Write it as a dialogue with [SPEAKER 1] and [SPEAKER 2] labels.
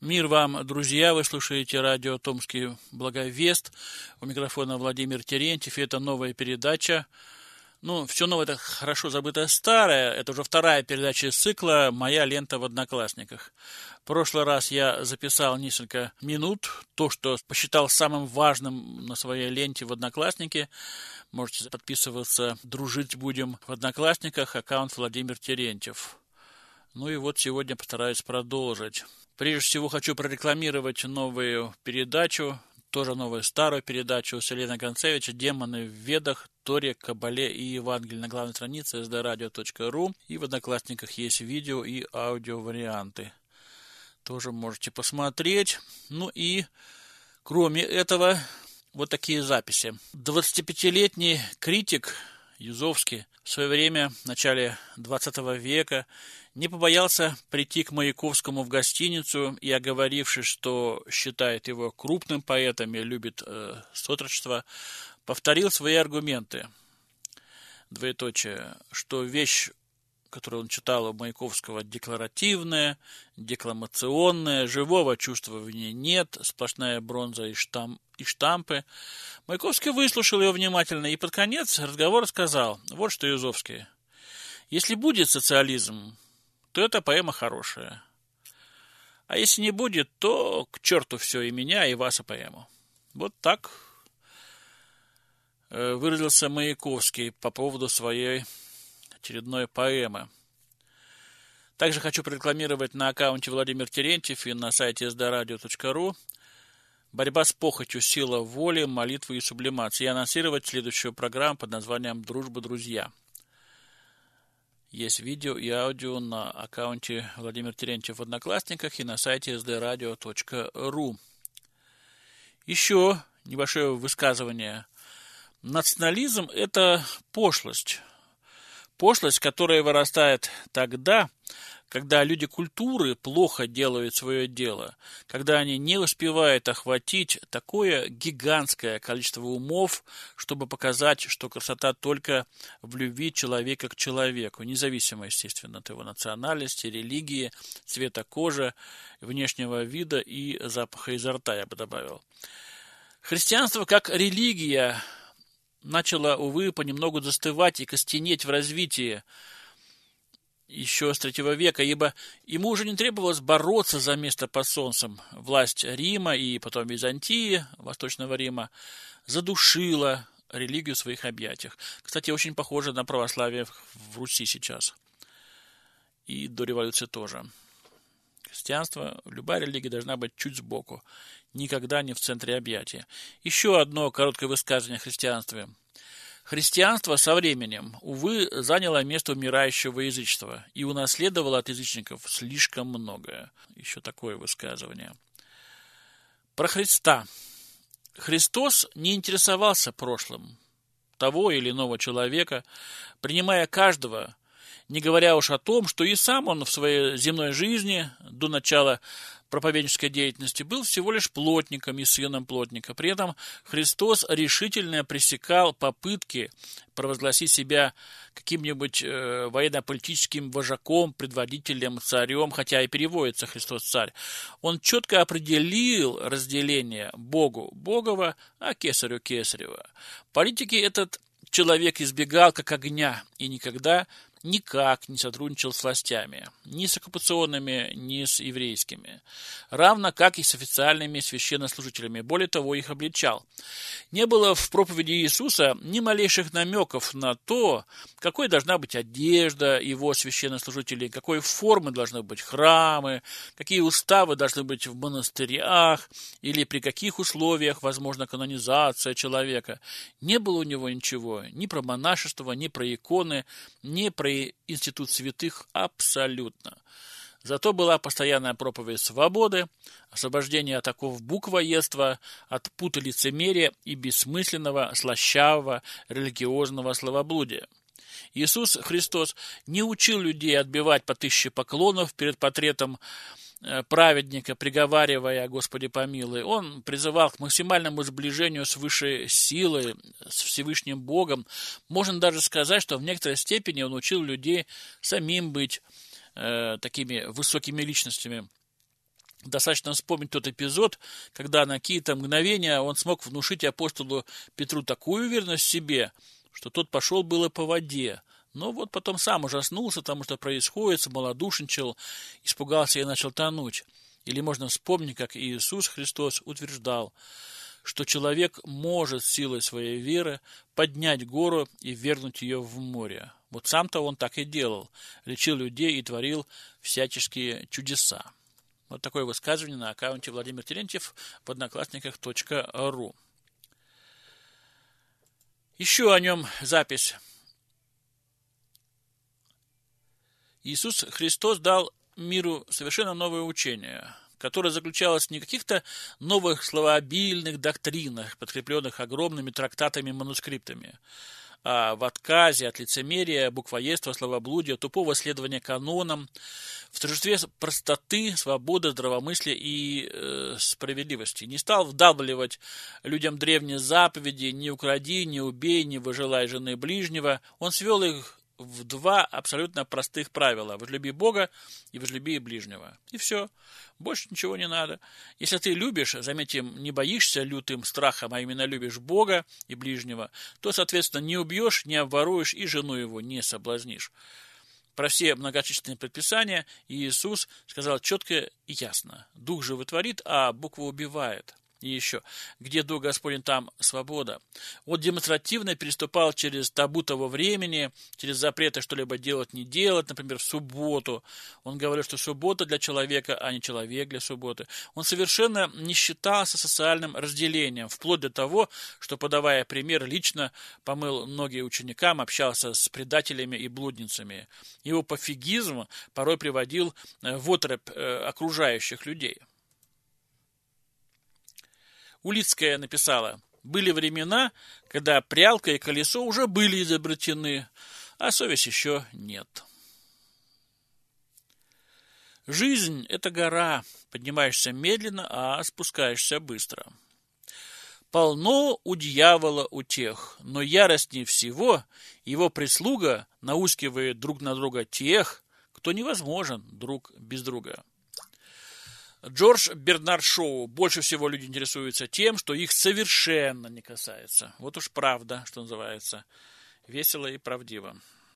[SPEAKER 1] Мир вам, друзья! Вы слушаете радио «Томский благовест». У микрофона Владимир Терентьев. И это новая передача. Все новое – это хорошо забытое старое. Это уже вторая передача из цикла «Моя лента в Одноклассниках». В прошлый раз я записал несколько минут, то, что посчитал самым важным на своей ленте в Одноклассники. Можете подписываться, дружить будем в Одноклассниках, аккаунт Владимир Терентьев. И вот сегодня постараюсь продолжить. Прежде всего хочу прорекламировать новую передачу, тоже новую старую передачу Селена Гонцевича «Демоны в Ведах, Торе, Кабале и Евангелии» на главной странице sdradio.ru. И в Одноклассниках есть видео и аудио варианты. Тоже можете посмотреть. И кроме этого, вот такие записи. 25-летний критик Юзовский в свое время, в начале 20 века, не побоялся прийти к Маяковскому в гостиницу и, оговорившись, что считает его крупным поэтом и любит сотрудничество, повторил свои аргументы. Двоеточие, что вещь, которую он читал у Маяковского, декларативная, декламационная, живого чувства в ней нет, сплошная бронза и штампы. Маяковский выслушал ее внимательно и под конец разговора сказал: вот что, Юзовский, если будет социализм, то эта поэма хорошая. А если не будет, то к черту все, и меня, и вас, и поэму. Вот так выразился Маяковский по поводу своей очередной поэмы. Также хочу прорекламировать на аккаунте Владимир Терентьев и на сайте sdradio.ru «Борьба с похотью. Сила воли, молитвы и сублимации» и анонсировать следующую программу под названием «Дружба, друзья». Есть видео и аудио на аккаунте Владимир Терентьев в Одноклассниках и на сайте sdradio.ru. Еще небольшое высказывание. Национализм – это пошлость. Пошлость, которая вырастает тогда, когда люди культуры плохо делают свое дело, когда они не успевают охватить такое гигантское количество умов, чтобы показать, что красота только в любви человека к человеку, независимо, естественно, от его национальности, религии, цвета кожи, внешнего вида и запаха изо рта, я бы добавил. Христианство как религия начало, увы, понемногу застывать и костенеть в развитии еще с III века, ибо ему уже не требовалось бороться за место под солнцем. Власть Рима и потом Византии, Восточного Рима, задушила религию в своих объятиях. Кстати, очень похоже на православие в Руси сейчас. И до революции тоже. Христианство, любая религия должна быть чуть сбоку, никогда не в центре объятия. Еще одно короткое высказывание о христианстве. Христианство со временем, увы, заняло место умирающего язычества и унаследовало от язычников слишком многое. Еще такое высказывание. Про Христа. Христос не интересовался прошлым того или иного человека, принимая каждого, не говоря уж о том, что и сам он в своей земной жизни до начала проповеднической деятельности был всего лишь плотником и сыном плотника. При этом Христос решительно пресекал попытки провозгласить себя каким-нибудь военно-политическим вожаком, предводителем, царем, хотя и переводится Христос царь. Он четко определил разделение Богу Богова, а кесарю кесарева. Политики этот человек избегал как огня и никогда никак не сотрудничал с властями, ни с оккупационными, ни с еврейскими, равно как и с официальными священнослужителями, более того, их обличал. Не было в проповеди Иисуса ни малейших намеков на то, какой должна быть одежда его священнослужителей, какой формы должны быть храмы, какие уставы должны быть в монастырях или при каких условиях возможна канонизация человека. Не было у него ничего, ни про монашество, ни про иконы, ни про институт святых абсолютно. Зато была постоянная проповедь свободы, освобождение от оков буквоедства, от пута лицемерия и бессмысленного, слащавого, религиозного словоблудия. Иисус Христос не учил людей отбивать по 1000 поклонов перед портретом праведника, приговаривая: «Господи, помилуй». Он призывал к максимальному сближению с высшей силой, с Всевышним Богом. Можно даже сказать, что в некоторой степени он учил людей самим быть такими высокими личностями. Достаточно вспомнить тот эпизод, когда на какие-то мгновения он смог внушить апостолу Петру такую уверенность в себе, что тот пошел было по воде. Но вот потом сам ужаснулся тому, что происходит, смолодушничал, испугался и начал тонуть. Или можно вспомнить, как Иисус Христос утверждал, что человек может силой своей веры поднять гору и ввергнуть ее в море. Вот сам-то он так и делал, лечил людей и творил всяческие чудеса. Вот такое высказывание на аккаунте Владимир Терентьев в одноклассниках.ру. Еще о нем запись. Иисус Христос дал миру совершенно новое учение, которое заключалось не в каких-то новых словообильных доктринах, подкрепленных огромными трактатами и манускриптами, а в отказе от лицемерия, буквоедства, словоблудия, тупого следования канонам, в торжестве простоты, свободы, здравомыслия и справедливости. Не стал вдалбливать людям древние заповеди «не укради, не убей, не выжелай жены ближнего». Он свел их в два абсолютно простых правила: возлюби Бога и возлюби ближнего. И все. Больше ничего не надо. Если ты любишь, заметим, не боишься лютым страхом, а именно любишь Бога и ближнего, то, соответственно, не убьешь, не обворуешь и жену его не соблазнишь. Про все многочисленные предписания Иисус сказал четко и ясно: дух животворит, а буква убивает. И еще, где Дух Господень, там свобода. Он демонстративно переступал через табу того времени, через запреты что-либо делать, не делать, например, в субботу. Он говорил, что суббота для человека, а не человек для субботы. Он совершенно не считался социальным разделением, вплоть до того, что, подавая пример, лично помыл ноги ученикам, общался с предателями и блудницами. Его пофигизм порой приводил в оторопь окружающих людей. Улицкая написала: были времена, когда прялка и колесо уже были изобретены, а совесть еще нет. Жизнь – это гора, поднимаешься медленно, а спускаешься быстро. Полно у дьявола утех, но яростнее всего его прислуга наускивает друг на друга тех, кто невозможен друг без друга. Джордж Бернард Шоу: больше всего люди интересуются тем, что их совершенно не касается. Вот уж правда, что называется. Весело и правдиво.